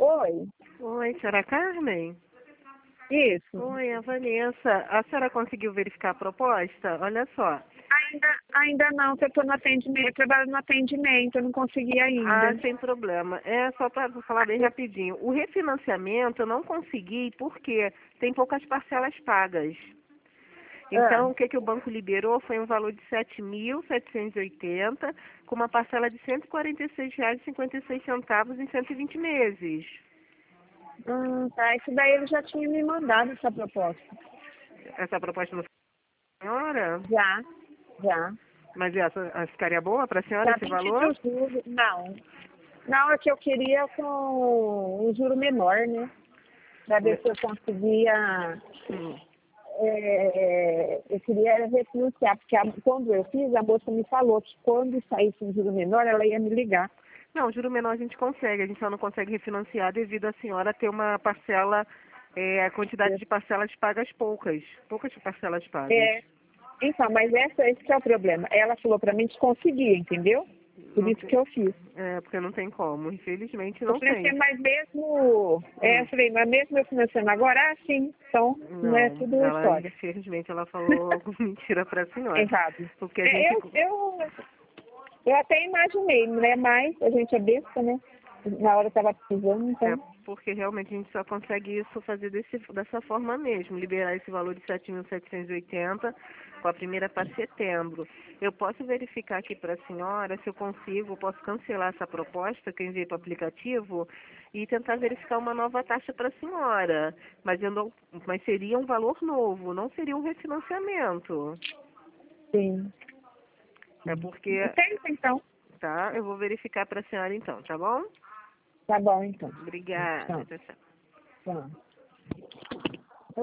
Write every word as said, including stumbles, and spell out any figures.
Oi, Oi, senhora Carmen? isso. Oi, a Vanessa. A senhora conseguiu verificar a proposta? Olha só. Ainda, ainda não, que eu estou no atendimento, eu trabalho no atendimento, eu não consegui Ah, ainda. sem problema. É só para falar bem rapidinho. O refinanciamento eu não consegui porque tem poucas parcelas pagas. Ah, Então, o que, que o banco liberou foi um valor de sete mil setecentos e oitenta com uma parcela de cento e quarenta e seis reais e cinquenta e seis centavos em cento e vinte meses. hum, tá, isso daí ele já tinha me mandado essa proposta. Essa proposta não foi da senhora? Já, já. Mas essa ah, ficaria boa para a senhora Já esse pedi valor? o juro, não. Não, é que eu queria com um juro menor, né? Para ver se eu conseguia. Hum. É, eu queria refinanciar, porque a- quando eu fiz, a moça me falou que quando saísse um juro menor, ela ia me ligar. Não, juro menor a gente consegue, a gente só não consegue refinanciar devido à senhora ter uma parcela, é, a quantidade de parcelas pagas poucas, poucas parcelas pagas. É, então, mas essa, esse que é o problema. Ela falou para mim que conseguia, entendeu? Por Não isso tem, que eu fiz. é, porque não tem como, infelizmente Eu não falei assim, tem. mas mesmo. É, Hum. eu falei, mas mesmo eu financiando agora, ah, sim. Então, não é Não, tudo ela, história. infelizmente, ela falou mentira para a senhora. Errado. Porque a É, gente. eu, eu, eu até imaginei, né? Mas a gente é besta, né? Na hora eu tava precisando, É então. porque realmente a gente só consegue isso fazer desse, dessa forma mesmo, liberar esse valor de sete mil setecentos e oitenta com a primeira para setembro. Eu posso verificar aqui para a senhora se eu consigo, posso cancelar essa proposta que eu enviei para o aplicativo e tentar verificar uma nova taxa para a senhora. Mas, eu não, mas seria um valor novo, não seria um refinanciamento. Sim. É porque, Tenta, então. tá? Eu vou verificar para a senhora então, tá bom? Tá bom, então. Obrigada. Tchau. Tchau, tchau. Tchau.